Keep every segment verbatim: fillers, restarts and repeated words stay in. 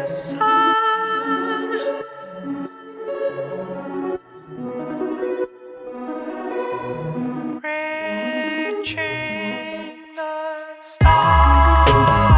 sun, reaching the stars.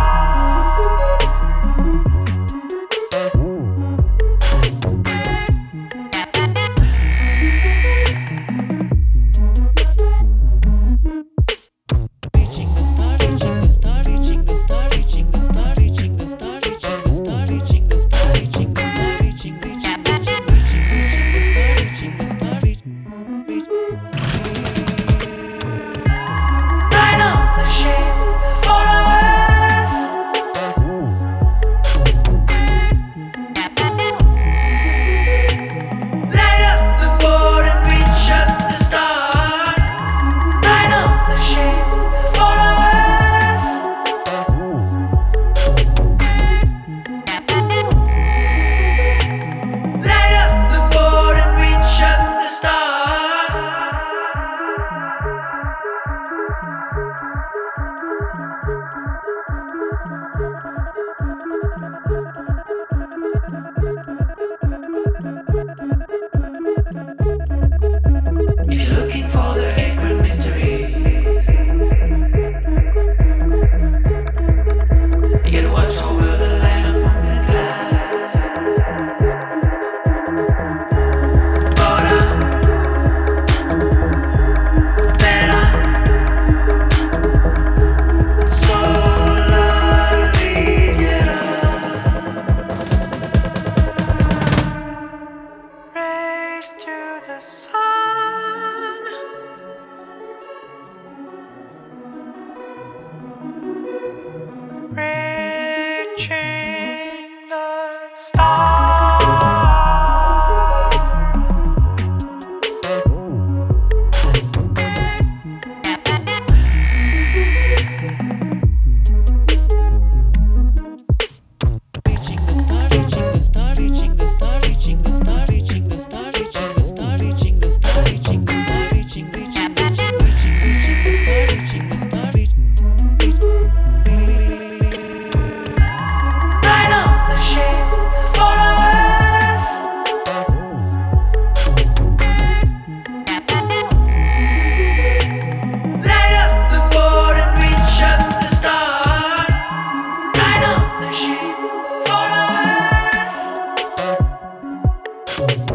If you're looking for the eight grand mysteries, you gotta watch over the land of fountain glass. Border, better, sola riviera. Race to the sun. Reaching the stars. We'll be right back.